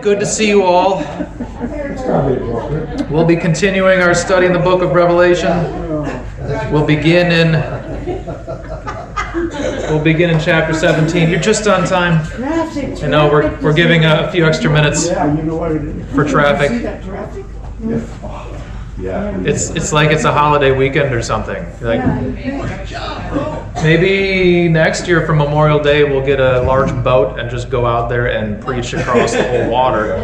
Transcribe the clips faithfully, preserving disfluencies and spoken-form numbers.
good to see you all. We'll be continuing our study in the book of Revelation. We'll begin in We'll begin in chapter seventeen. You're just on time. I know we're we're giving a, a few extra minutes for traffic. It's it's like it's a holiday weekend or something. Like maybe next year for Memorial Day we'll get a large boat and just go out there and preach across the whole water.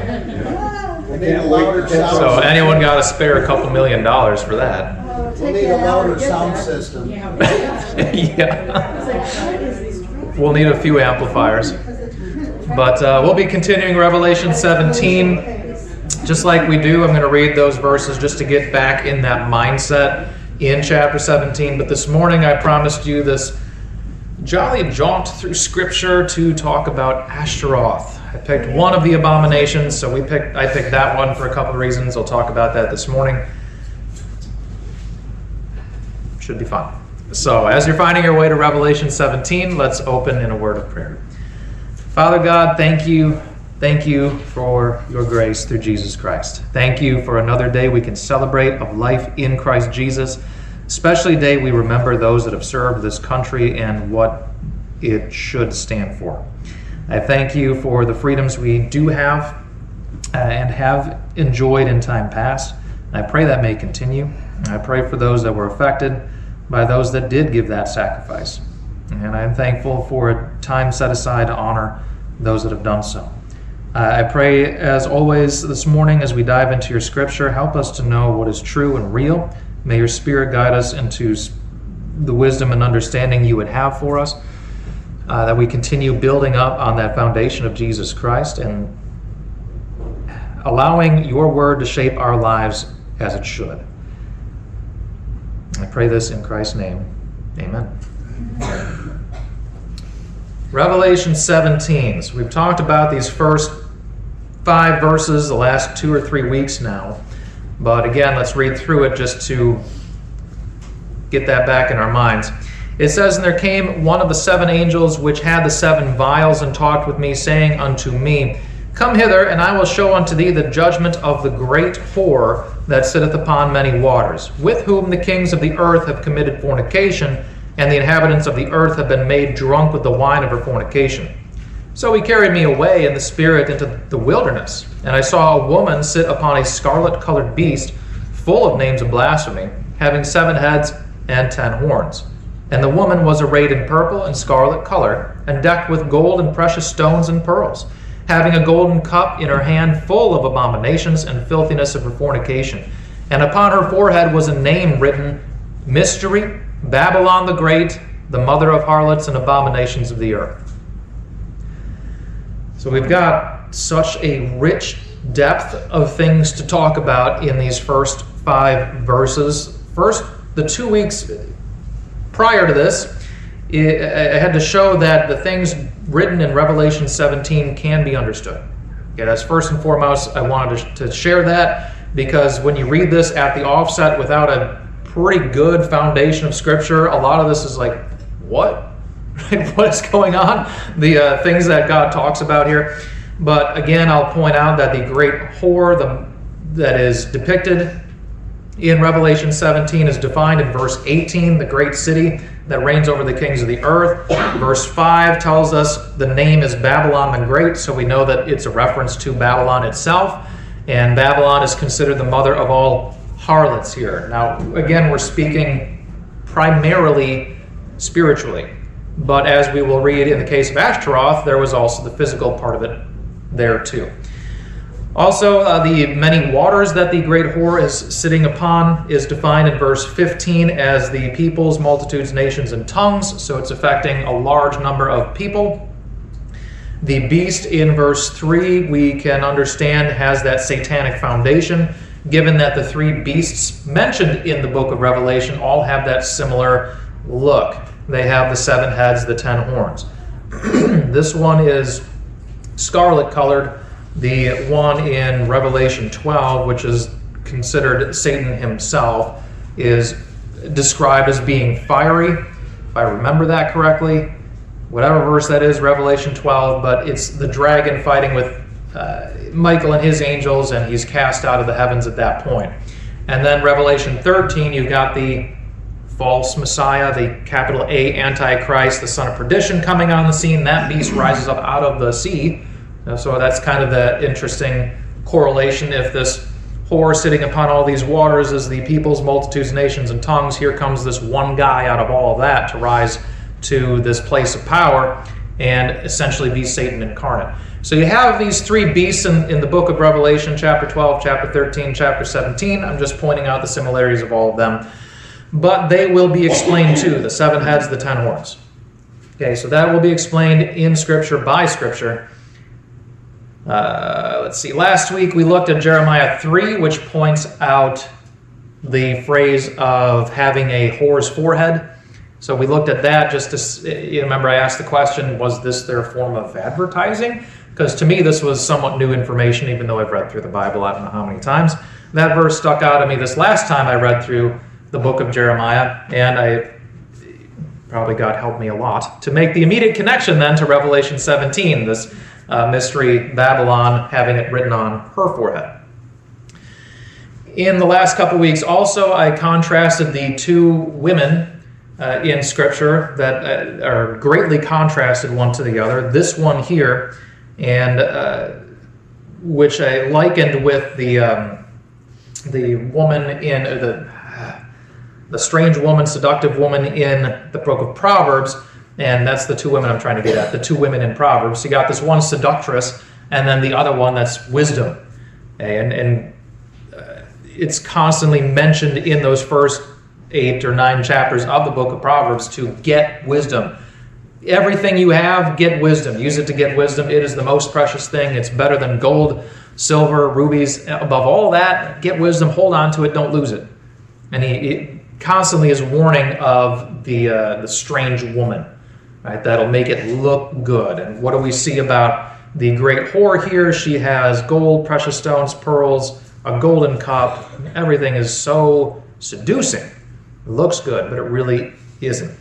So anyone got to spare a couple million dollars for that? We'll need a louder sound system. Yeah. We'll need a few amplifiers. But uh, we'll be continuing Revelation seventeen. Just like we do, I'm going to read those verses just to get back in that mindset in chapter seventeen. But this morning I promised you this jolly jaunt through Scripture to talk about Ashtaroth. I picked one of the abominations, so we picked. I picked that one for a couple of reasons. I'll talk about that this morning. Should be fun. So as you're finding your way to Revelation seventeen, let's open in a word of prayer. Father God, thank you. Thank you for your grace through Jesus Christ. Thank you for another day we can celebrate of life in Christ Jesus, especially a day we remember those that have served this country and what it should stand for. I thank you for the freedoms we do have uh, and have enjoyed in time past. I pray that may continue. I pray for those that were affected by those that did give that sacrifice. And I'm thankful for a time set aside to honor those that have done so. Uh, I pray, as always, this morning as we dive into your Scripture, help us to know what is true and real. May your Spirit guide us into the wisdom and understanding you would have for us, uh, that we continue building up on that foundation of Jesus Christ and allowing your word to shape our lives as it should. I pray this in Christ's name. Amen. Revelation seventeen. So we've talked about these first five verses the last two or three weeks now. But again, let's read through it just to get that back in our minds. It says, "And there came one of the seven angels which had the seven vials, and talked with me, saying unto me, Come hither, and I will show unto thee the judgment of the great whore that sitteth upon many waters, with whom the kings of the earth have committed fornication, and the inhabitants of the earth have been made drunk with the wine of her fornication. So he carried me away in the spirit into the wilderness, and I saw a woman sit upon a scarlet-colored beast, full of names of blasphemy, having seven heads and ten horns. And the woman was arrayed in purple and scarlet color, and decked with gold and precious stones and pearls, having a golden cup in her hand full of abominations and filthiness of her fornication. And upon her forehead was a name written, Mystery, Babylon the Great, the mother of harlots and abominations of the earth." So we've got such a rich depth of things to talk about in these first five verses. First, the two weeks prior to this, I had to show that the things written in Revelation seventeen can be understood. Okay, that's first and foremost. I wanted to share that because when you read this at the offset without a pretty good foundation of Scripture, a lot of this is like, what? What is going on? The uh, things that God talks about here. But again, I'll point out that the great whore the, that is depicted in Revelation seventeen is defined in verse eighteen, the great city that reigns over the kings of the earth. Verse five tells us the name is Babylon the Great, so we know that it's a reference to Babylon itself. And Babylon is considered the mother of all harlots here. Now, again, we're speaking primarily spiritually. But as we will read in the case of Ashtaroth, there was also the physical part of it there too. Also, uh, the many waters that the great whore is sitting upon is defined in verse fifteen as the peoples, multitudes, nations, and tongues. So it's affecting a large number of people. The beast in verse three, we can understand, has that satanic foundation, given that the three beasts mentioned in the book of Revelation all have that similar look. They have the seven heads, the ten horns. This one is scarlet colored. The one in Revelation twelve, which is considered Satan himself, is described as being fiery, if I remember that correctly. Whatever verse that is, Revelation twelve, but it's the dragon fighting with uh, Michael and his angels, and he's cast out of the heavens at that point. And then Revelation thirteen, you've got the false Messiah, the capital A Antichrist, the son of perdition coming on the scene. That beast rises up out of the sea. So that's kind of the interesting correlation. If this whore sitting upon all these waters is the peoples, multitudes, nations, and tongues, here comes this one guy out of all of that to rise to this place of power and essentially be Satan incarnate. So you have these three beasts in, in the book of Revelation, chapter twelve, chapter thirteen, chapter seventeen. I'm just pointing out the similarities of all of them. But they will be explained too, the seven heads, the ten horns. Okay, so that will be explained in Scripture, by Scripture. Uh, let's see, last week we looked at Jeremiah three, which points out the phrase of having a whore's forehead. So we looked at that just to, you remember I asked the question, was this their form of advertising? Because to me this was somewhat new information, even though I've read through the Bible I don't know how many times. That verse stuck out at me this last time I read through the book of Jeremiah, and I probably God helped me a lot to make the immediate connection then to Revelation seventeen, this uh, mystery Babylon having it written on her forehead. In the last couple weeks also, I contrasted the two women uh, in Scripture that uh, are greatly contrasted one to the other. This one here, and uh, which I likened with the um, the woman in uh, the the strange woman, seductive woman in the book of Proverbs, and that's the two women I'm trying to get at, the two women in Proverbs. You got this one seductress, and then the other one that's wisdom. Okay, and and uh, it's constantly mentioned in those first eight or nine chapters of the book of Proverbs to get wisdom. Everything you have, get wisdom. Use it to get wisdom. It is the most precious thing. It's better than gold, silver, rubies. Above all that, get wisdom, hold on to it, don't lose it. And he... he constantly is warning of the uh, the strange woman, right? That'll make it look good. And what do we see about the great whore here? She has gold, precious stones, pearls, a golden cup. Everything is so seducing. It looks good, but it really isn't.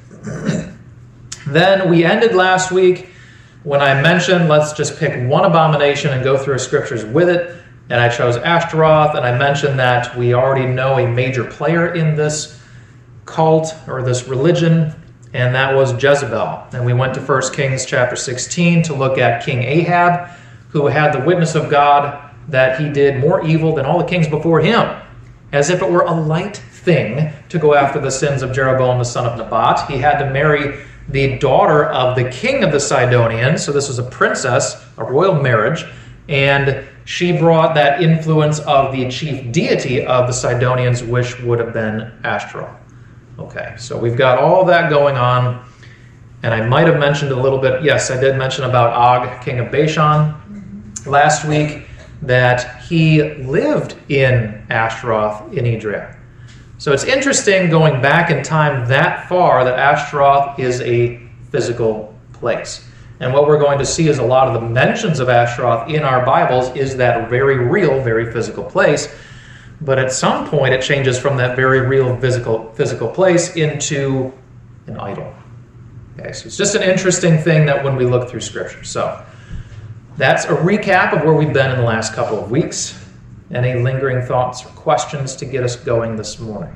Then we ended last week when I mentioned, let's just pick one abomination and go through our scriptures with it. And I chose Ashtaroth, and I mentioned that we already know a major player in this cult or this religion, and that was Jezebel. And we went to First Kings chapter sixteen to look at King Ahab, who had the witness of God that he did more evil than all the kings before him, as if it were a light thing to go after the sins of Jeroboam the son of Nebat. He had to marry the daughter of the king of the Sidonians, so this was a princess, a royal marriage, and she brought that influence of the chief deity of the Sidonians, which would have been Ashtaroth. Okay, so we've got all that going on, and I might have mentioned a little bit, yes, I did mention about Og, king of Bashan, last week, that he lived in Ashtaroth in Edrei. So it's interesting going back in time that far that Ashtaroth is a physical place. And what we're going to see is a lot of the mentions of Ashtaroth in our Bibles is that very real, very physical place. But at some point it changes from that very real physical physical place into an idol. Okay, so it's just an interesting thing that when we look through Scripture. So that's a recap of where we've been in the last couple of weeks. Any lingering thoughts or questions to get us going this morning?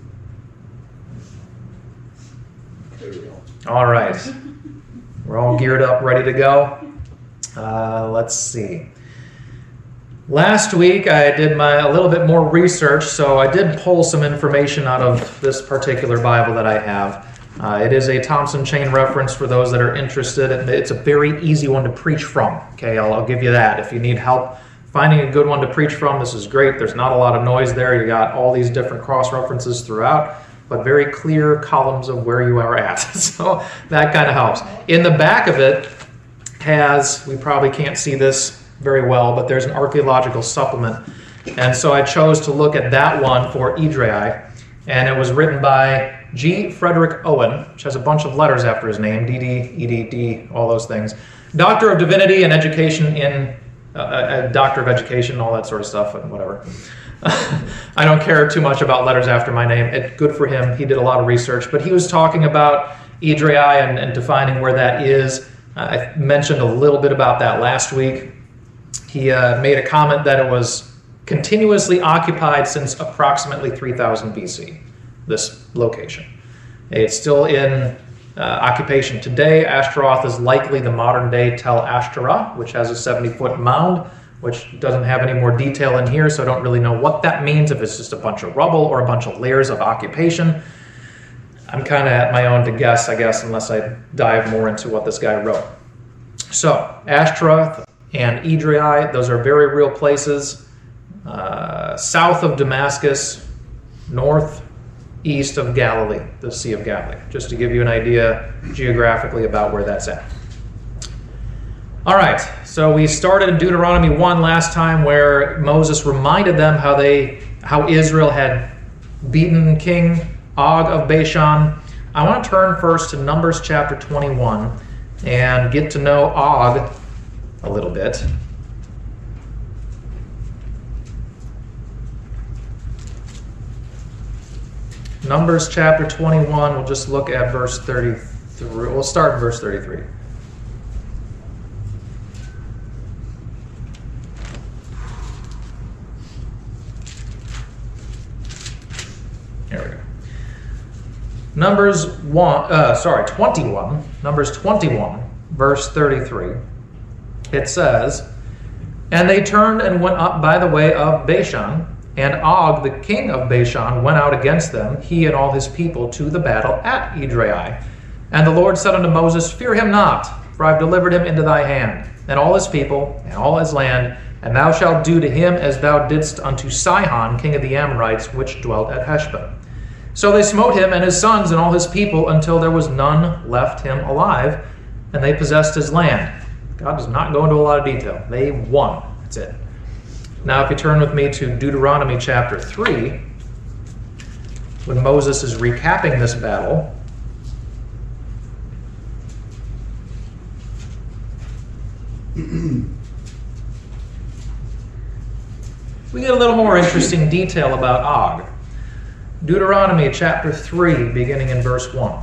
All right. We're all geared up, ready to go. Uh, let's see. Last week I did my a little bit more research, so I did pull some information out of this particular Bible that I have. Uh, it is a Thompson Chain reference for those that are interested. It's a very easy one to preach from. Okay, I'll, I'll give you that. If you need help finding a good one to preach from, this is great. There's not a lot of noise there. You got all these different cross references throughout, but very clear columns of where you are at. So that kind of helps. In the back of it has, we probably can't see this very well, but there's an archaeological supplement. And so I chose to look at that one for Edrei, and it was written by G. Frederick Owen, which has a bunch of letters after his name, D D, E D D, all those things. Doctor of Divinity and Education in, uh, a Doctor of Education, all that sort of stuff, and whatever. I don't care too much about letters after my name. It, good for him. He did a lot of research, but he was talking about Edrei and, and defining where that is. I mentioned a little bit about that last week. he uh, made a comment that it was continuously occupied since approximately three thousand B C, this location. It's still in uh, occupation today. Ashtaroth is likely the modern-day Tel Ashtoreth, which has a seventy-foot mound, which doesn't have any more detail in here, so I don't really know what that means, if it's just a bunch of rubble or a bunch of layers of occupation. I'm kind of at my own to guess, I guess, unless I dive more into what this guy wrote. So, Ashtaroth and Edrei, those are very real places. Uh, south of Damascus, northeast of Galilee, the Sea of Galilee, just to give you an idea geographically about where that's at. All right, so we started in Deuteronomy one last time, where Moses reminded them how they, how Israel had beaten King Og of Bashan. I want to turn first to Numbers chapter twenty-one and get to know Og a little bit. Numbers chapter twenty-one, we'll just look at verse thirty-three. We'll start in verse thirty-three. There we go. Numbers one, uh, sorry, twenty-one. Numbers twenty-one, verse thirty-three. It says, "And they turned and went up by the way of Bashan, and Og, the king of Bashan, went out against them, he and all his people, to the battle at Edrei. And the Lord said unto Moses, Fear him not, for I have delivered him into thy hand, and all his people, and all his land, and thou shalt do to him as thou didst unto Sihon, king of the Amorites, which dwelt at Heshbon. So they smote him and his sons and all his people until there was none left him alive, and they possessed his land." God does not go into a lot of detail. They won. That's it. Now, if you turn with me to Deuteronomy chapter three, when Moses is recapping this battle, we get a little more interesting detail about Og. Deuteronomy chapter three, beginning in verse one.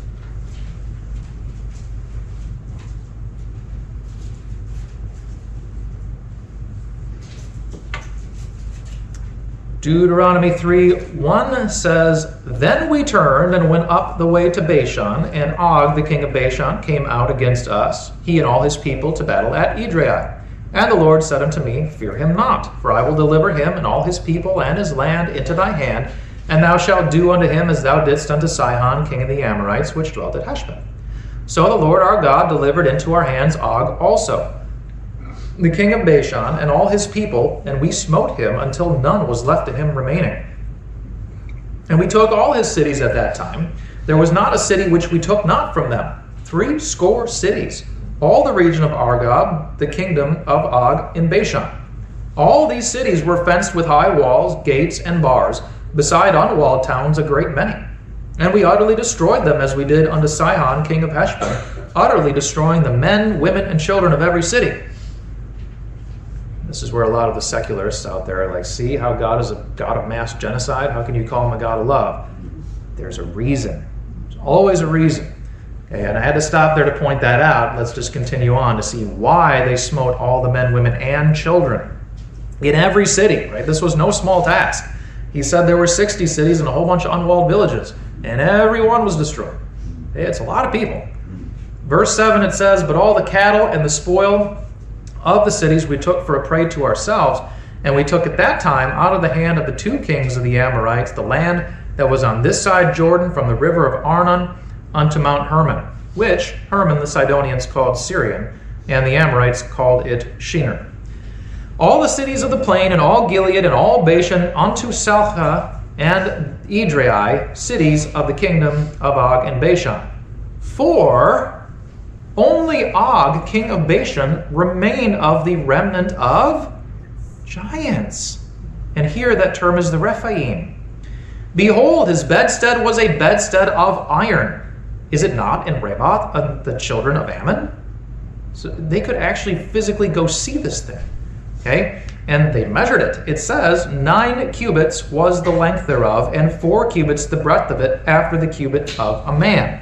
Deuteronomy three one says, "Then we turned and went up the way to Bashan, and Og, the king of Bashan, came out against us, he and all his people, to battle at Edrei. And the Lord said unto me, Fear him not, for I will deliver him and all his people and his land into thy hand, and thou shalt do unto him as thou didst unto Sihon, king of the Amorites, which dwelt at Heshbon. So the Lord our God delivered into our hands Og also, the king of Bashan, and all his people, and we smote him until none was left of him remaining. And we took all his cities at that time. There was not a city which we took not from them, three score cities, all the region of Argob, the kingdom of Og in Bashan. All these cities were fenced with high walls, gates, and bars, beside unwalled towns a great many. And we utterly destroyed them, as we did unto Sihon, king of Heshbon, utterly destroying the men, women, and children of every city." This is where a lot of the secularists out there are like, see how God is a God of mass genocide? How can you call him a God of love? There's a reason. There's always a reason. Okay, and I had to stop there to point that out. Let's just continue on to see why they smote all the men, women, and children in every city, right? This was no small task. He said there were sixty cities and a whole bunch of unwalled villages, and every one was destroyed. Okay, it's a lot of people. Verse seven, it says, "But all the cattle and the spoil of the cities we took for a prey to ourselves, and we took at that time out of the hand of the two kings of the Amorites the land that was on this side Jordan, from the river of Arnon unto Mount Hermon, which Hermon the Sidonians called Syrian, and the Amorites called it Shinar. All the cities of the plain, and all Gilead, and all Bashan, unto Salcah and Edrei, cities of the kingdom of Og and Bashan. For only Og, king of Bashan, remained of the remnant of giants." And here that term is the Rephaim. "Behold, his bedstead was a bedstead of iron. Is it not in Ramoth of the children of Ammon?" So they could actually physically go see this thing. Okay? And they measured it. It says, nine cubits was the length thereof, and four cubits the breadth of it, after the cubit of a man.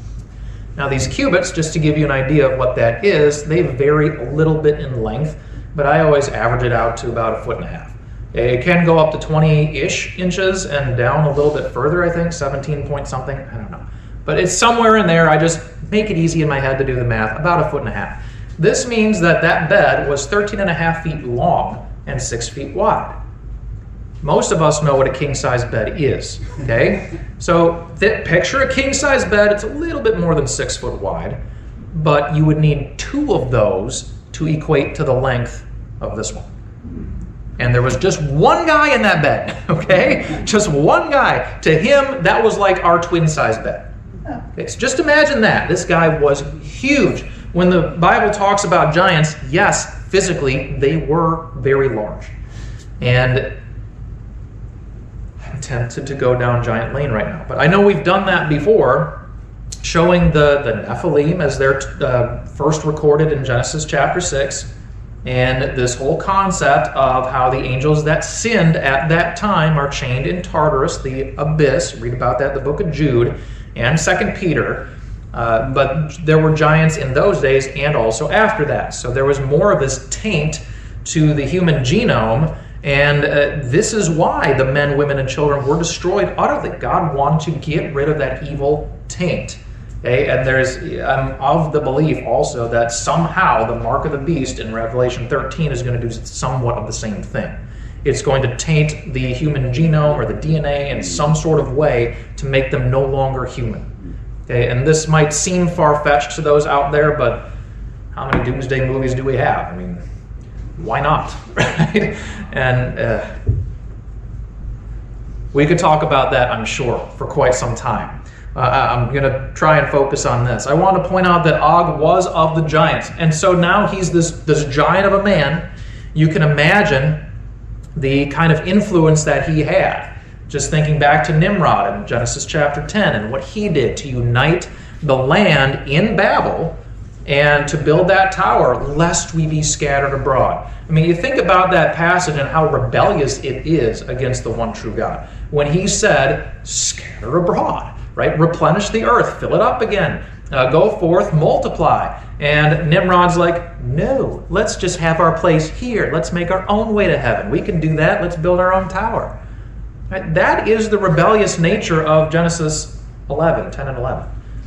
Now these cubits, just to give you an idea of what that is, they vary a little bit in length. but I always average it out to about a foot and a half. It can go up to twenty-ish inches and down a little bit further, I think, seventeen point something, I don't know. But it's somewhere in there. I just make it easy in my head to do the math, about a foot and a half. This means that that bed was thirteen and a half feet long and six feet wide. Most of us know what a king-size bed is, okay? So th- picture a king-size bed. It's a little bit more than six foot wide, but you would need two of those to equate to the length of this one. And there was just one guy in that bed, okay? Just one guy. To him, that was like our twin-size bed. Okay, so just imagine that. This guy was huge. When the Bible talks about giants, yes, physically, they were very large. And I'm tempted to go down Giant Lane right now. But I know we've done that before, showing the, the Nephilim as they're uh, first recorded in Genesis chapter six. And this whole concept of how the angels that sinned at that time are chained in Tartarus, the abyss. Read about that in the book of Jude and Second Peter. Uh, but there were giants in those days and also after that. So there was more of this taint to the human genome. And uh, this is why the men, women, and children were destroyed utterly. God wanted to get rid of that evil taint. Okay? And there's, I'm of the belief also that somehow the mark of the beast in Revelation thirteen is going to do somewhat of the same thing. It's going to taint the human genome or the D N A in some sort of way to make them no longer human. Okay? And this might seem far-fetched to those out there, but how many doomsday movies do we have? I mean, why not? Right? And uh, we could talk about that, I'm sure, for quite some time. Uh, I'm going to try and focus on this. I want to point out that Og was of the giants. And so now he's this, this giant of a man. You can imagine the kind of influence that he had. Just thinking back to Nimrod in Genesis chapter ten and what he did to unite the land in Babel and to build that tower, lest we be scattered abroad. I mean, you think about that passage and how rebellious it is against the one true God. When he said, scatter abroad, right? Replenish the earth, fill it up again, uh, go forth, multiply. And Nimrod's like, no, let's just have our place here. Let's make our own way to heaven. We can do that. Let's build our own tower. Right? That is the rebellious nature of Genesis eleven, ten and eleven.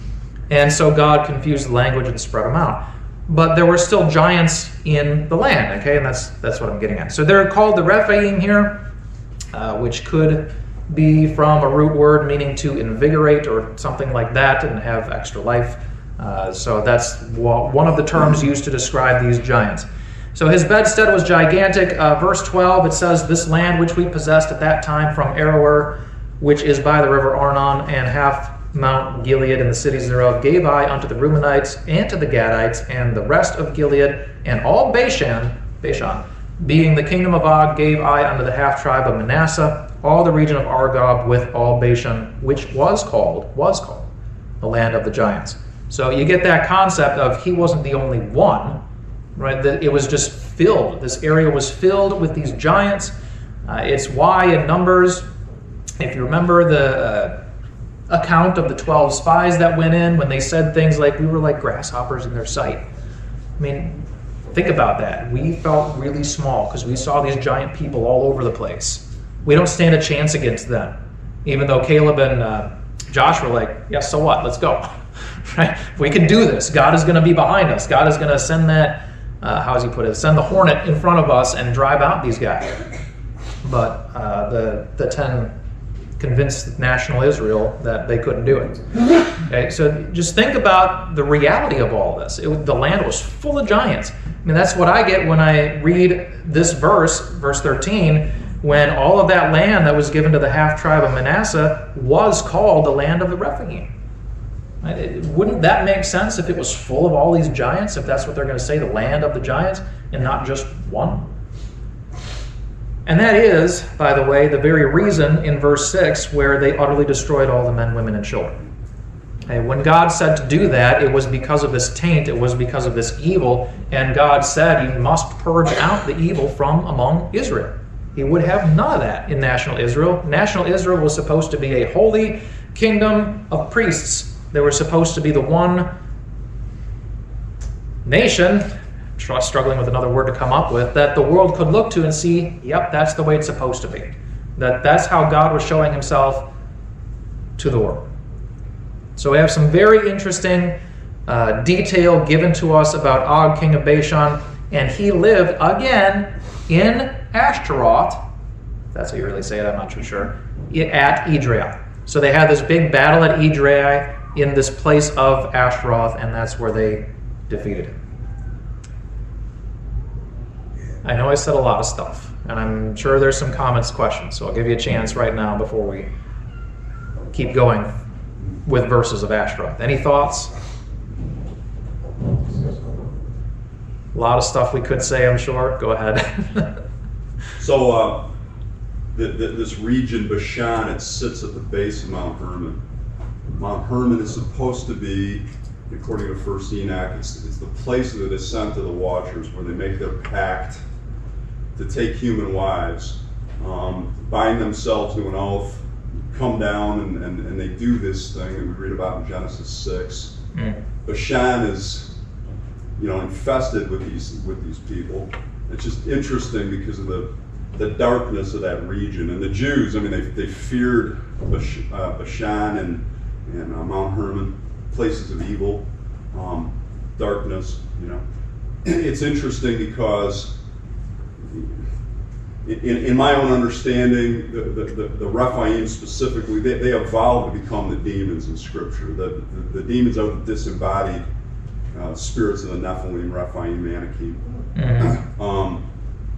And so God confused the language and spread them out. But there were still giants in the land, okay? And that's that's what I'm getting at. So they're called the Rephaim here, uh, which could be from a root word meaning to invigorate or something like that and have extra life. Uh, so that's one of the terms used to describe these giants. So his bedstead was gigantic. Uh, verse twelve, it says, this land which we possessed at that time from Aroer, which is by the river Arnon, and half Mount Gilead and the cities thereof, gave I unto the Reubenites and to the Gadites, and the rest of Gilead, and all Bashan, Bashan, being the kingdom of Og, gave I unto the half tribe of Manasseh, all the region of Argob with all Bashan, which was called, was called, the land of the giants. So you get that concept of he wasn't the only one, right? That it was just filled. This area was filled with these giants. Uh, it's why in Numbers, if you remember the uh, account of the twelve spies that went in, when they said things like, we were like grasshoppers in their sight. I mean, think about that. We felt really small because we saw these giant people all over the place. We don't stand a chance against them. Even though Caleb and uh, Josh were like, yeah, so what? Let's go. Right? We can do this. God is going to be behind us. God is going to send that, uh, how does he put it? Send the hornet in front of us and drive out these guys. But uh, the the ten convinced national Israel that they couldn't do it. Okay, so just think about the reality of all this. It, the land was full of giants. I mean, that's what I get when I read this verse, verse thirteen, when all of that land that was given to the half tribe of Manasseh was called the land of the Rephaim. Right? It, wouldn't that make sense if it was full of all these giants, if that's what they're going to say, the land of the giants, and not just one? And that is, by the way, the very reason in verse six where they utterly destroyed all the men, women, and children. Okay, when God said to do that, it was because of this taint, it was because of this evil, and God said, you must purge out the evil from among Israel. He would have none of that in national Israel. National Israel was supposed to be a holy kingdom of priests. They were supposed to be the one nation tr- struggling with another word to come up with, that the world could look to and see, yep, that's the way it's supposed to be. That that's how God was showing himself to the world. So we have some very interesting uh, detail given to us about Og, king of Bashan, and he lived again in Ashtaroth. If that's how you really say it, I'm not too sure. At Edrei. So they had this big battle at Edrei in this place of Ashtaroth, and that's where they defeated him. I know I said a lot of stuff, and I'm sure there's some comments, questions, so I'll give you a chance right now before we keep going with verses of Ashtaroth. Any thoughts? A lot of stuff we could say, I'm sure. Go ahead. So, uh, the, the, this region, Bashan, it sits at the base of Mount Hermon. Mount Hermon is supposed to be, according to First Enoch, it's, it's the place of the descent of the Watchers, where they make their pact to take human wives, um, bind themselves to an oath, come down, and, and, and they do this thing that we read about in Genesis six. Mm. Bashan is, you know, infested with these with these people. It's just interesting because of the the darkness of that region. And the Jews, I mean, they they feared Bash, uh, Bashan and and uh, Mount Hermon, places of evil, um, darkness. You know, it's interesting because in, in my own understanding, the, the, the, the Rephaim specifically, they, they evolved to become the demons in Scripture. The, the, the demons are the disembodied uh, spirits of the Nephilim, Rephaim, Anakim. Mm-hmm. Um,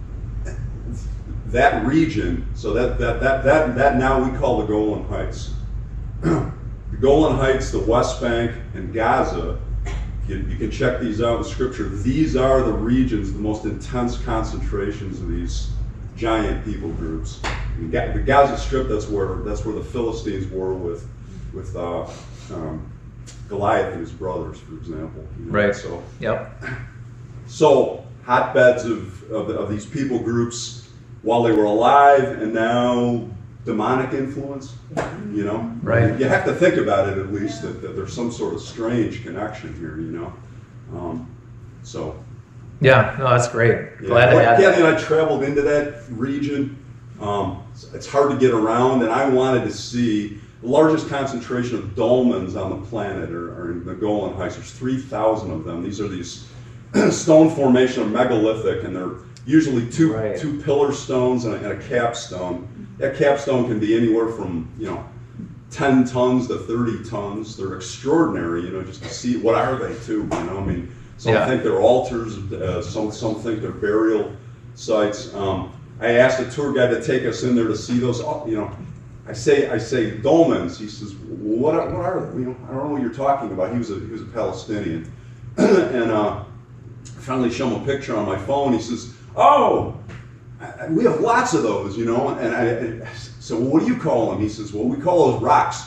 that region, so that, that, that, that, that now we call the Golan Heights. The Golan Heights, the West Bank, and Gaza, you, you can check these out in Scripture. These are the regions, the most intense concentrations of these giant people groups. The Gaza Strip, that's where that's where the Philistines were with with uh, um, Goliath and his brothers, for example. You know? Right. So, yep. So hotbeds of, of of these people groups while they were alive, and now demonic influence. You know. Right. You have to think about it at least that, that there's some sort of strange connection here. You know. Um, so. Yeah, no, that's great. Yeah. Glad to add Kathy that. and I traveled into that region. Um, it's hard to get around, and I wanted to see the largest concentration of dolmens on the planet are, are in the Golan Heights. There's three thousand of them. These are these stone formation of megalithic, and they're usually two right. two pillar stones and a, and a capstone. That capstone can be anywhere from, you know, ten tons to thirty tons. They're extraordinary, you know, just to see what are they too, you know, I mean, some yeah. think they're altars, uh, some some think they're burial sites. Um, I asked a tour guide to take us in there to see those. You know, I say I say dolmens. He says, "What are, what are you know? I don't know what you're talking about." He was a he was a Palestinian, and uh, I finally show him a picture on my phone. He says, "Oh, I, we have lots of those, you know." And I, and I so what do you call them? He says, "Well, we call those rocks."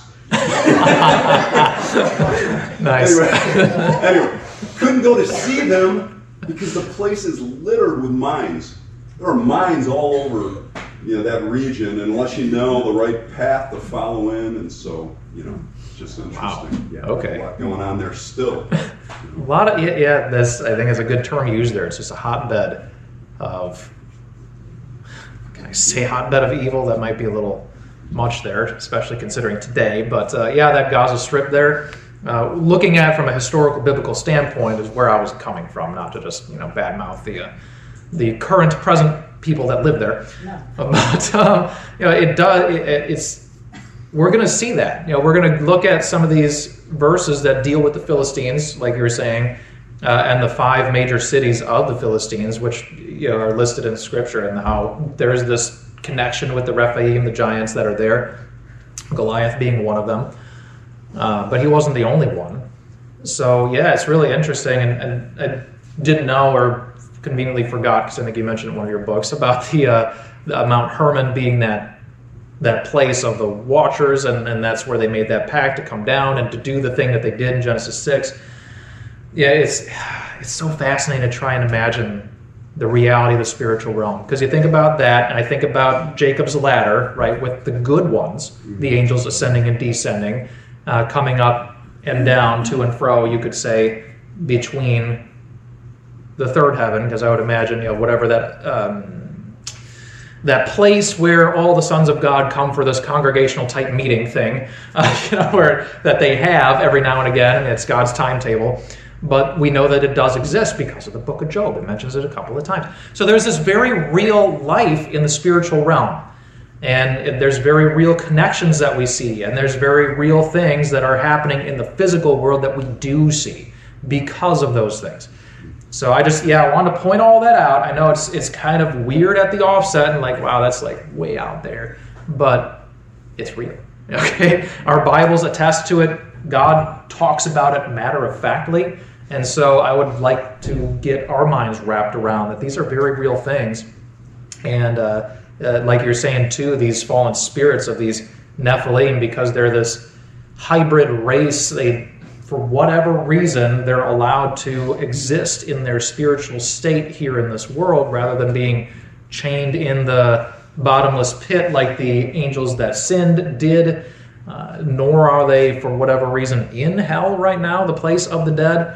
Nice. Anyway, anyway. Couldn't go to see them because the place is littered with mines. There are mines all over, you know, that region, unless you know the right path to follow in, and so, you know, it's just interesting. Wow. Yeah, okay. A lot going on there still. You A know. lot of yeah, yeah. This I think is a good term used there. It's just a hotbed of. Can I say hotbed of evil? That might be a little much there, especially considering today. But uh, yeah, that Gaza Strip there. Uh, looking at it from a historical biblical standpoint is where I was coming from, not to just you know badmouth the uh, the current present people that live there. No. But um, you know it does it, it's we're going to see that you know we're going to look at some of these verses that deal with the Philistines, like you were saying, uh, and the five major cities of the Philistines, which you know are listed in Scripture, and how there's this connection with the Rephaim, the giants that are there, Goliath being one of them. Uh, but he wasn't the only one. So, yeah, it's really interesting. And, and I didn't know or conveniently forgot, because I think you mentioned in one of your books, about the, uh, the Mount Hermon being that that place of the Watchers, and, and that's where they made that pact to come down and to do the thing that they did in Genesis six. Yeah, it's, it's so fascinating to try and imagine the reality of the spiritual realm. Because you think about that, and I think about Jacob's ladder, right, with the good ones, the angels ascending and descending, Uh, coming up and down, to and fro, you could say, between the third heaven, because I would imagine, you know, whatever that um, that place where all the sons of God come for this congregational type meeting thing, uh, you know, where that they have every now and again, and it's God's timetable. But we know that it does exist because of the book of Job. It mentions it a couple of times. So there's this very real life in the spiritual realm. And there's very real connections that we see. And there's very real things that are happening in the physical world that we do see because of those things. So I just, yeah, I wanted to point all that out. I know it's it's kind of weird at the offset and like, wow, that's like way out there. But it's real. Okay? Our Bibles attest to it. God talks about it matter-of-factly. And so I would like to get our minds wrapped around that these are very real things. And uh, uh, like you're saying too, these fallen spirits of these Nephilim, because they're this hybrid race, they, for whatever reason, they're allowed to exist in their spiritual state here in this world rather than being chained in the bottomless pit like the angels that sinned did. Uh, nor are they, for whatever reason, in hell right now, the place of the dead.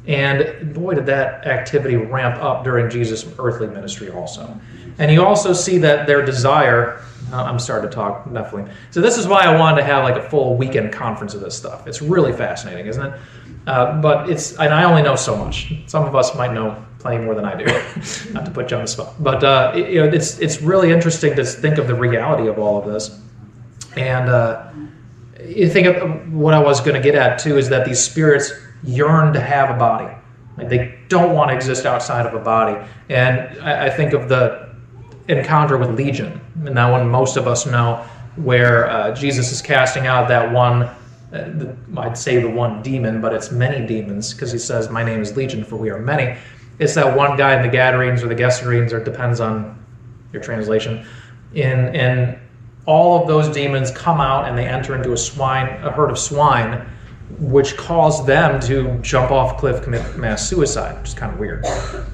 And boy, did that activity ramp up during Jesus' earthly ministry also. And you also see that their desire, uh, I'm starting to talk Nephilim. So this is why I wanted to have like a full weekend conference of this stuff. It's really fascinating, isn't it? Uh, but it's, and I only know so much. Some of us might know plenty more than I do, not to put you on the spot. But uh, it, you know, it's it's really interesting to think of the reality of all of this. And uh, you think of what I was going to get at too is that these spirits yearn to have a body. Like they don't want to exist outside of a body. And I, I think of the encounter with Legion, and that one most of us know, where uh, Jesus is casting out that one, uh, the, I'd say the one demon, but it's many demons, because he says, "My name is Legion, for we are many." It's that one guy in the Gadarenes or the Gessarenes, or it depends on your translation. In in all of those demons come out and they enter into a swine, a herd of swine, which caused them to jump off a cliff, commit mass suicide, which is kind of weird.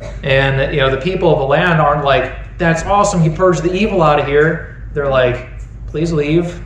And you know, the people of the land aren't like, "That's awesome, he purged the evil out of here." They're like, "Please leave.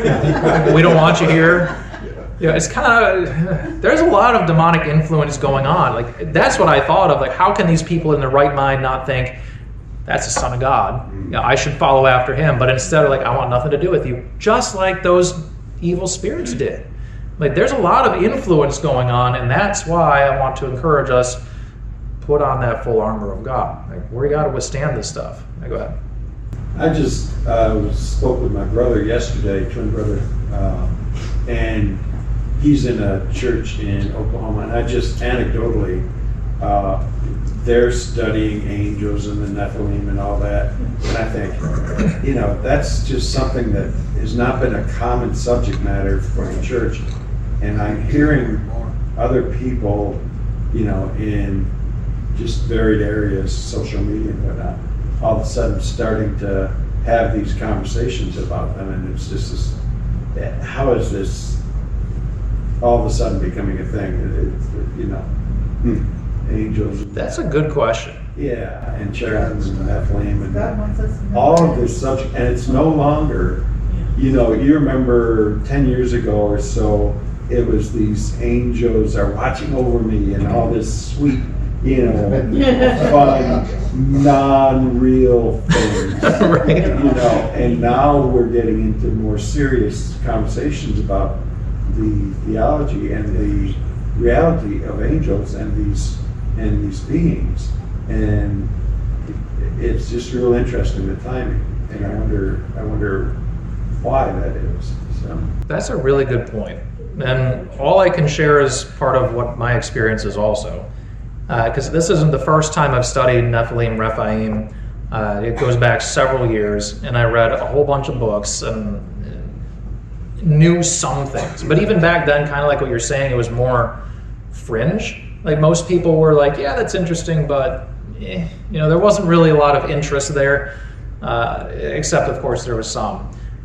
We don't want you here." You know, it's kind of, there's a lot of demonic influence going on. Like, that's what I thought of. Like, how can these people in their right mind not think, "That's the Son of God. You know, I should follow after him." But instead, like, "I want nothing to do with you." Just like those evil spirits did. Like, there's a lot of influence going on, and that's why I want to encourage us, put on that full armor of God. Like, we got to withstand this stuff. Now, go ahead. I just uh, spoke with my brother yesterday, twin brother, uh, and he's in a church in Oklahoma, and I just anecdotally, uh, they're studying angels and the Nephilim and all that, and I think, you know, that's just something that has not been a common subject matter for the church. And I'm hearing other people, you know, in just varied areas, social media and whatnot, all of a sudden starting to have these conversations about them, and it's just this, how is this all of a sudden becoming a thing? It, it, you know, hmm. angels. That's a good question. Yeah, and cherubims and Nephilim and all of this subject, and it's no longer, you know, you remember ten years ago or so, it was these angels are watching over me and all this sweet, you know, fun, non-real things, Right. you know, and now we're getting into more serious conversations about the theology and the reality of angels and these and these beings, and it's just real interesting, the timing, and I wonder I wonder why that is. So That's a really good point. And all I can share is part of what my experience is also. Because uh, this isn't the first time I've studied Nephilim, Rephaim. Uh, it goes back several years, and I read a whole bunch of books and knew some things. But even back then, kind of like what you're saying, it was more fringe. Like, most people were like, "Yeah, that's interesting," but eh, you know, there wasn't really a lot of interest there, uh, except of course there was some.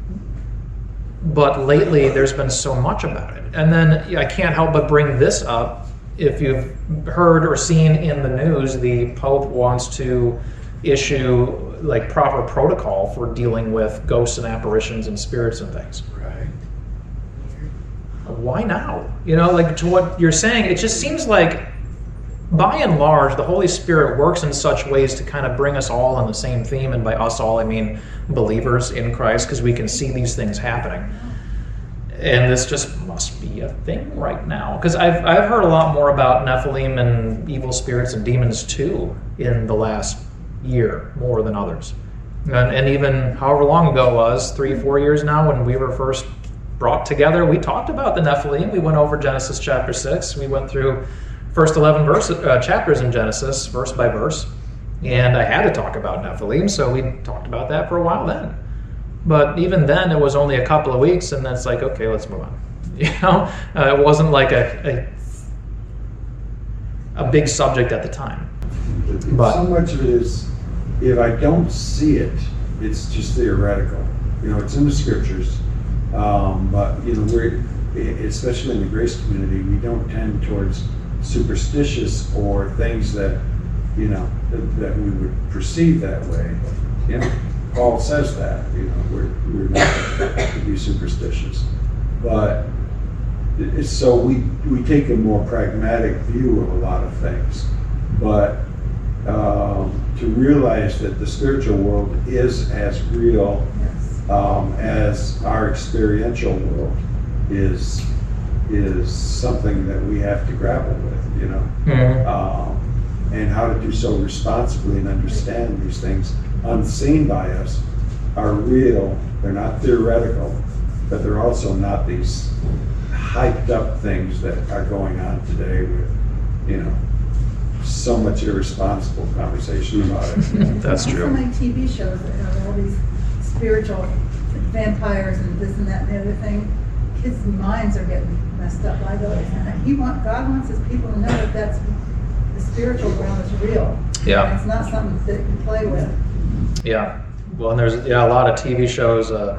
But lately, there's been so much about it. And then I can't help but bring this up. If you've heard or seen in the news, the Pope wants to issue like proper protocol for dealing with ghosts and apparitions and spirits and things. right. Why now? You know, like, to what you're saying, it just seems like by and large, the Holy Spirit works in such ways to kind of bring us all on the same theme, and by us all, I mean believers in Christ, because we can see these things happening. And this just must be a thing right now, because I've I've heard a lot more about Nephilim and evil spirits and demons too in the last year, more than others. And, and even however long ago it was, three, four years now, when we were first brought together, we talked about the Nephilim. We went over Genesis chapter six. We went through first eleven verse, uh, chapters in Genesis, verse by verse. And I had to talk about Nephilim, so we talked about that for a while then. But even then, it was only a couple of weeks, and then it's like, okay, let's move on. You know, uh, it wasn't like a, a a big subject at the time. But so much of it is, if I don't see it, it's just theoretical. You know, it's in the scriptures, um, but you know, we're especially in the grace community, we don't tend towards superstitious or things that you know that, that we would perceive that way. You know. Paul says that, you know, we're, we're not to be superstitious. But it's, so we, we take a more pragmatic view of a lot of things. But um, to realize that the spiritual world is as real um, as our experiential world is, is something that we have to grapple with, you know. Mm-hmm. um, and how to do so responsibly and understand these things unseen by us are real. They're not theoretical, but they're also not these hyped up things that are going on today with, you know, so much irresponsible conversation about it. That's true. So many T V shows that have all these spiritual vampires and this and that and the other thing. Kids' minds are getting messed up by those. And he want, God wants his people to know that that's, the spiritual realm is real. Yeah. And it's not something that you play with. Yeah, well, and there's yeah a lot of T V shows. Uh,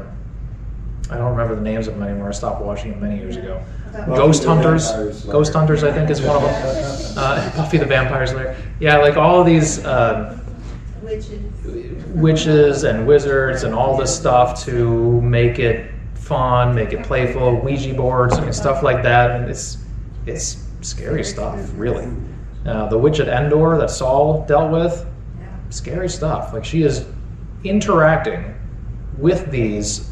I don't remember the names of them anymore. I stopped watching them many years ago. Well, Ghost Hunters, Ghost Hunters, I think is one of them. Uh, Buffy the Vampire Slayer. Yeah, like all of these uh, Witches. witches and wizards and all this stuff to make it fun, make it playful. Ouija boards, I mean stuff like that, and it's it's scary stuff, really. Uh, the witch at Endor that Saul dealt with. Scary stuff. Like she is interacting with these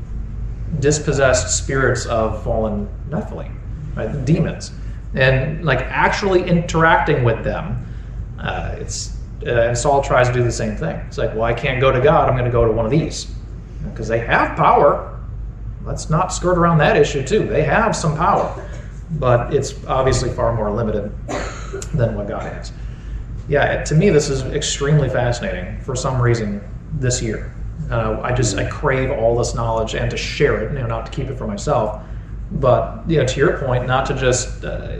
dispossessed spirits of fallen Nephilim, right? The demons, and like actually interacting with them. Uh, it's uh, and Saul tries to do the same thing. It's like, well, I can't go to God. I'm going to go to one of these because they have power. Let's not skirt around that issue too. They have some power, but it's obviously far more limited than what God has. Yeah, to me, this is extremely fascinating for some reason this year. Uh, I just, I crave all this knowledge and to share it, you know, not to keep it for myself. But, you know, to your point, not to just uh,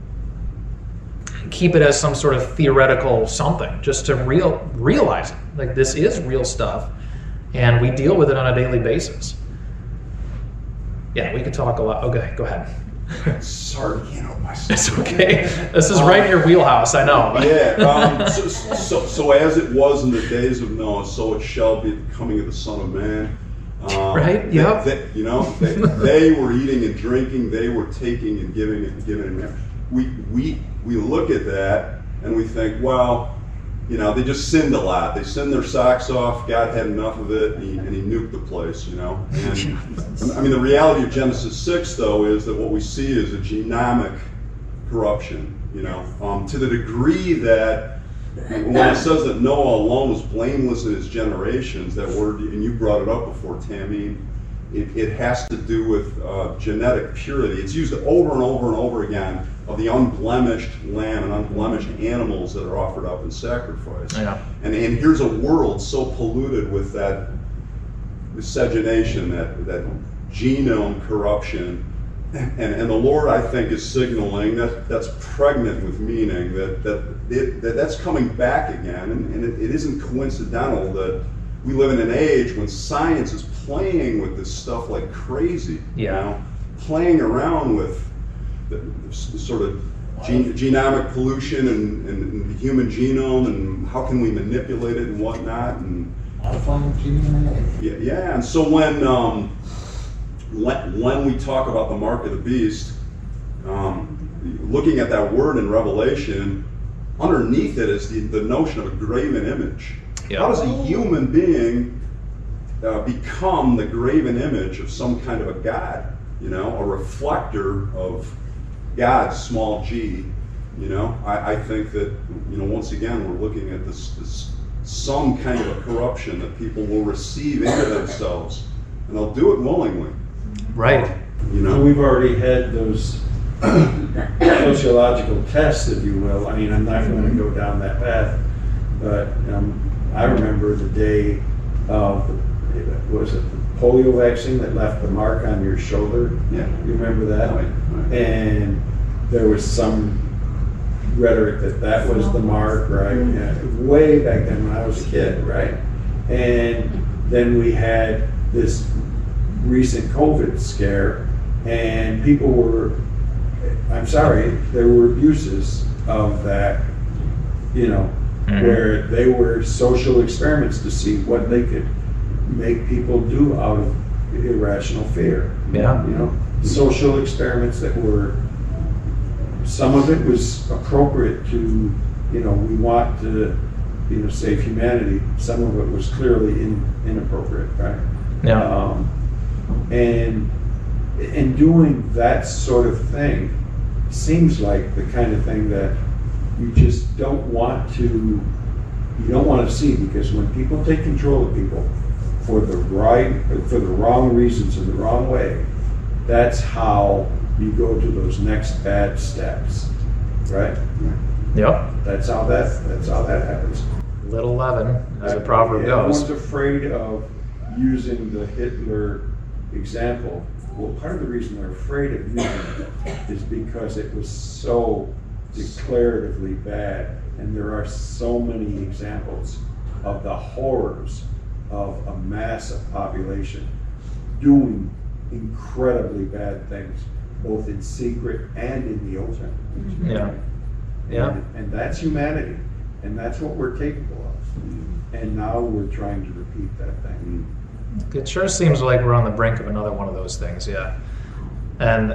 keep it as some sort of theoretical something, just to real realize it. Like, this is real stuff, and we deal with it on a daily basis. Yeah, we could talk a lot. Okay, go ahead. Sorry, you know my stuff. It's okay. This is right in your wheelhouse, I know. Yeah. Um, so, so, so as it was in the days of Noah, so it shall be at the coming of the Son of Man. Um, right. Yep. They, they, you know, they, they were eating and drinking. They were taking and giving and giving. And we we we look at that and we think, well, you know, they just sinned a lot. They sinned their socks off. God had enough of it, and he, and he nuked the place, you know. And I mean, the reality of Genesis six, though, is that what we see is a genomic corruption, you know, um, to the degree that when it says that Noah alone was blameless in his generations, that word, and you brought it up before, Tammy, it, it has to do with uh, genetic purity. It's used over and over and over again of the unblemished lamb and unblemished animals that are offered up in sacrifice. Yeah. And, and here's a world so polluted with that miscegenation, that, that genome corruption. And, and the Lord, I think, is signaling that that's pregnant with meaning, that, that, it, that that's coming back again. And, and it, it isn't coincidental that we live in an age when science is playing with this stuff like crazy. Yeah. You know, playing around with the, the sort of gen, genomic pollution and, and, and the human genome, and how can we manipulate it and whatnot. And modifying genome. yeah, yeah. And so when um, when we talk about the mark of the beast, um, looking at that word in Revelation, underneath it is the, the notion of a graven image. Yeah. How does a human being uh, become the graven image of some kind of a god? You know, a reflector of God, small g. You know, I, I think that, you know, once again, we're looking at this, this some kind of a corruption that people will receive into themselves, and they'll do it willingly. Right. You So know, we've already had those sociological tests, if you will. I mean, I'm not going to go down that path, but um, I remember the day of, the, what was it, the polio vaccine that left the mark on your shoulder? Yeah. You remember that? Right, right. And there was some rhetoric that that was the mark, right? Yeah, way back then when I was a kid, right? And then we had this recent COVID scare, and people were, I'm sorry, there were abuses of that, you know, Mhm. where they were social experiments to see what they could make people do out of irrational fear. Yeah. You know, social experiments that were, some of it was appropriate to, you know, we want to, you know, save humanity. Some of it was clearly in, inappropriate, right? Yeah. Um, and in doing that sort of thing seems like the kind of thing that you just don't want to, you don't want to see, because when people take control of people for the right, for the wrong reasons in the wrong way, that's how you go to those next bad steps, right? Yep. That's how that, that's how that happens. Little leaven, as the proverb Everyone's goes. afraid of using the Hitler example. Well, part of the reason they're afraid of using it is because it was so declaratively bad, and there are so many examples of the horrors of a massive population doing incredibly bad things, both in secret and in the open. Yeah. Yeah. And, and that's humanity, and that's what we're capable of. And now we're trying to repeat that thing. It sure seems like we're on the brink of another one of those things, yeah. And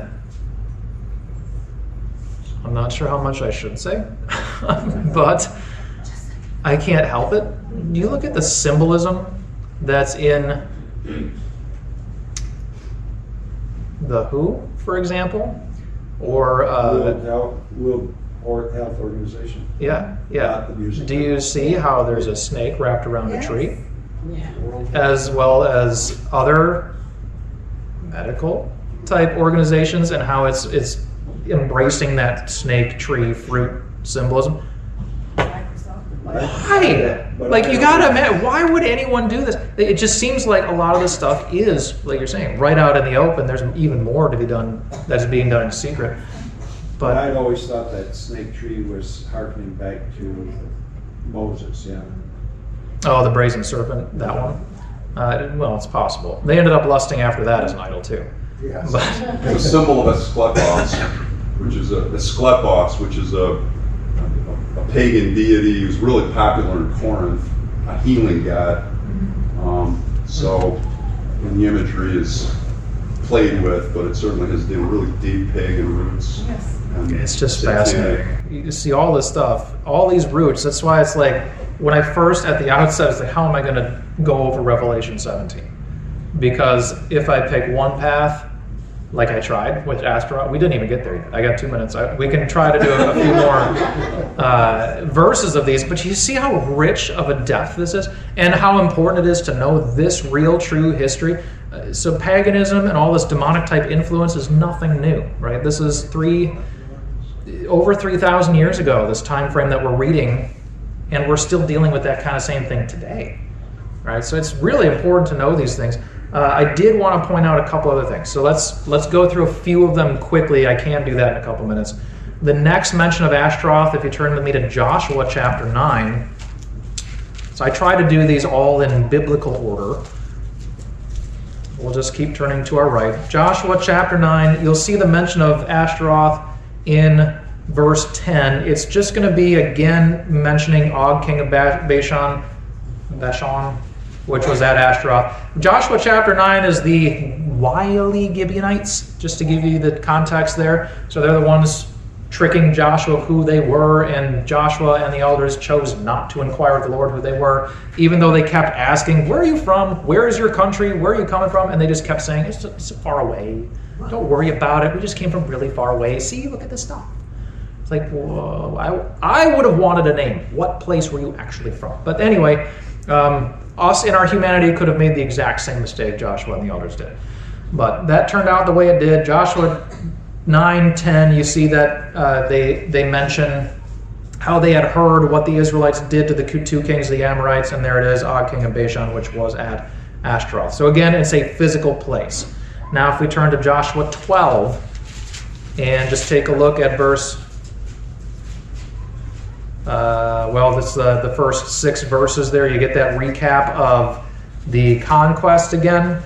I'm not sure how much I should say, but I can't help it. You look at the symbolism that's in the W H O, for example, or uh, World Health, World Health Organization. yeah, Not yeah. the music. Do you see how there's a snake wrapped around Yes. a tree? World As well as other medical type organizations, and how it's it's embracing that snake tree fruit symbolism. Microsoft. Why? But Like, I you don't gotta know. admit, why would anyone do this? It just seems like a lot of this stuff is, like you're saying, right out in the open. There's even more to be done that's being done in secret. But But I'd always thought that snake tree was harkening back to Moses, yeah. oh, the brazen serpent, that one. Uh, well, it's possible. They ended up lusting after that as an idol too. Yes. But it's a symbol of Asclepios, which is a Asclepios, which is a, a pagan deity who's really popular in Corinth, a healing god. Um, so, and the imagery is played with, but it certainly has the really deep pagan roots. Yes. And it's just satanic. fascinating. You see all this stuff, all these roots. That's why it's like, when I first, at the outset, it's like, how am I going to go over Revelation seventeen? Because if I pick one path, like I tried with Astaroth, we didn't even get there yet. I got two minutes. I, we can try to do a, a few more uh, verses of these, but you see how rich of a depth this is, and how important it is to know this real, true history. Uh, so paganism and all this demonic type influence is nothing new, right? This is three, over three thousand years ago, this time frame that we're reading, and we're still dealing with that kind of same thing today, right? So it's really important to know these things. Uh, I did want to point out a couple other things. So let's let's go through a few of them quickly. I can do that in a couple minutes. The next mention of Ashtaroth, if you turn with me to Joshua chapter nine. So I try to do these all in biblical order. We'll just keep turning to our right. Joshua chapter nine, you'll see the mention of Ashtaroth in verse ten. It's just going to be again mentioning Og, king of Bashan, Bashan, which was at Ashtaroth. Joshua chapter nine is the wily Gibeonites, just to give you the context there. So they're the ones tricking Joshua of who they were, and Joshua and the elders chose not to inquire of the Lord who they were, even though they kept asking, where are you from? Where is your country? Where are you coming from? And they just kept saying, it's, it's far away. Don't worry about it. We just came from really far away. See, look at this stuff. It's like, whoa, I, I would have wanted a name. What place were you actually from? But anyway, um, us in our humanity could have made the exact same mistake Joshua and the elders did. But that turned out the way it did. Joshua nine, ten, you see that uh, they they mention how they had heard what the Israelites did to the two kings of the Amorites, and there it is, Og, king of Bashan, which was at Ashtaroth. So again, it's a physical place. Now if we turn to Joshua twelve and just take a look at verse, uh, well, this uh, the first six verses there, you get that recap of the conquest again.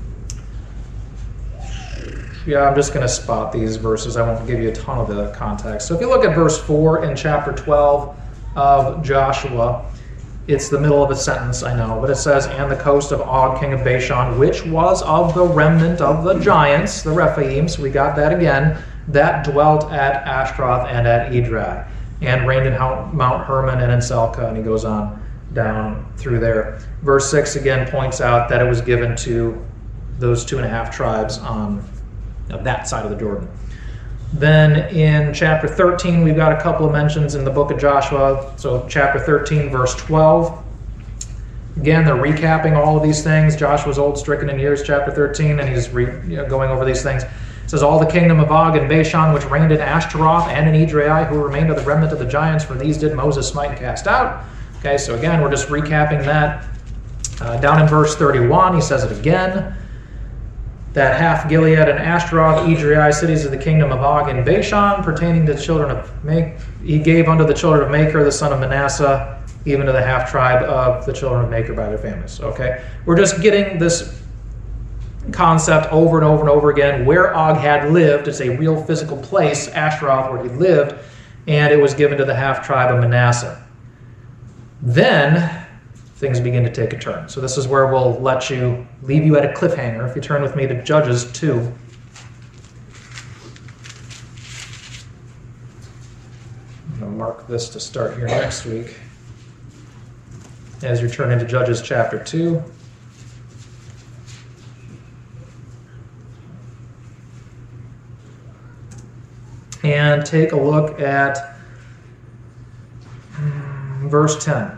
Yeah, I'm just going to spot these verses. I won't give you a ton of the context. So if you look at verse four in chapter twelve of Joshua, it's the middle of a sentence, I know, but it says, and the coast of Og, king of Bashan, which was of the remnant of the giants, the Rephaim, so we got that again, that dwelt at Ashtaroth and at Edrei, and reigned in Mount Hermon and in Selka, and he goes on down through there. Verse six again points out that it was given to those two and a half tribes on of that side of the Jordan. Then in chapter thirteen, we've got a couple of mentions in the book of Joshua. So chapter thirteen, verse twelve. Again, they're recapping all of these things. Joshua's old, stricken in years, chapter thirteen, and he's re, you know, going over these things. It says, all the kingdom of Og and Bashan, which reigned in Ashtaroth and in Edrei, who remained of the remnant of the giants, for these did Moses smite and cast out. Okay, so again, we're just recapping that. Uh, down in verse thirty-one, he says it again. That half Gilead and Ashtaroth, Edrei, cities of the kingdom of Og and Bashan, pertaining to the children of Make, he gave unto the children of Machir, the son of Manasseh, even to the half tribe of the children of Machir by their families. Okay, we're just getting this concept over and over and over again. Where Og had lived, it's a real physical place, Ashtaroth, where he lived, and it was given to the half tribe of Manasseh. Then things begin to take a turn. So this is where we'll let you, leave you at a cliffhanger. If you turn with me to Judges two. I'm going to mark this to start here next week. As you turn into Judges chapter two. And take a look at verse ten.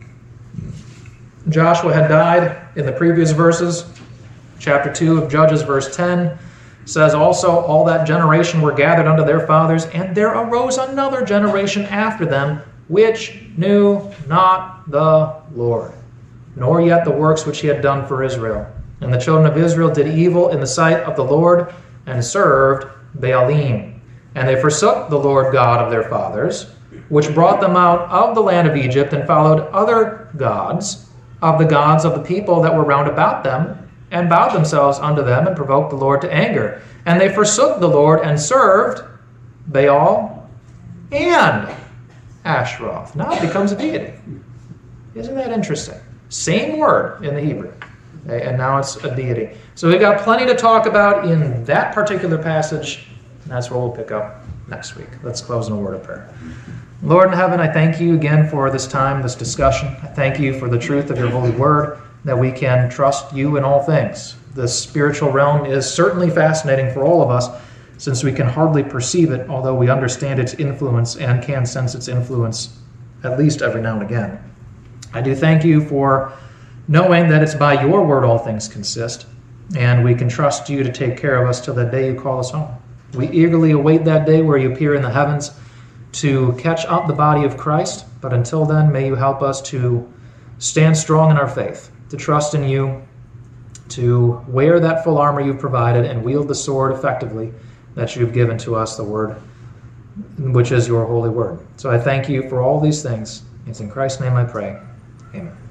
Joshua had died in the previous verses. Chapter two of Judges, verse ten, says, also all that generation were gathered unto their fathers, and there arose another generation after them, which knew not the Lord, nor yet the works which he had done for Israel. And the children of Israel did evil in the sight of the Lord, and served Baalim. And they forsook the Lord God of their fathers, which brought them out of the land of Egypt, and followed other gods, of the gods of the people that were round about them, and bowed themselves unto them, and provoked the Lord to anger. And they forsook the Lord, and served Baal and Ashtaroth. Now it becomes a deity. Isn't that interesting? Same word in the Hebrew. Okay, and now it's a deity. So we've got plenty to talk about in that particular passage, and that's where we'll pick up next week. Let's close in a word of prayer. Lord in heaven, I thank you again for this time, this discussion. I thank you for the truth of your holy word, that we can trust you in all things. The spiritual realm is certainly fascinating for all of us, since we can hardly perceive it, although we understand its influence and can sense its influence at least every now and again. I do thank you for knowing that it's by your word all things consist, and we can trust you to take care of us till the day you call us home. We eagerly await that day where you appear in the heavens to catch up the body of Christ, but until then, may you help us to stand strong in our faith, to trust in you, to wear that full armor you've provided, and wield the sword effectively that you've given to us, the word, which is your holy word. So I thank you for all these things. It's in Christ's name I pray. Amen.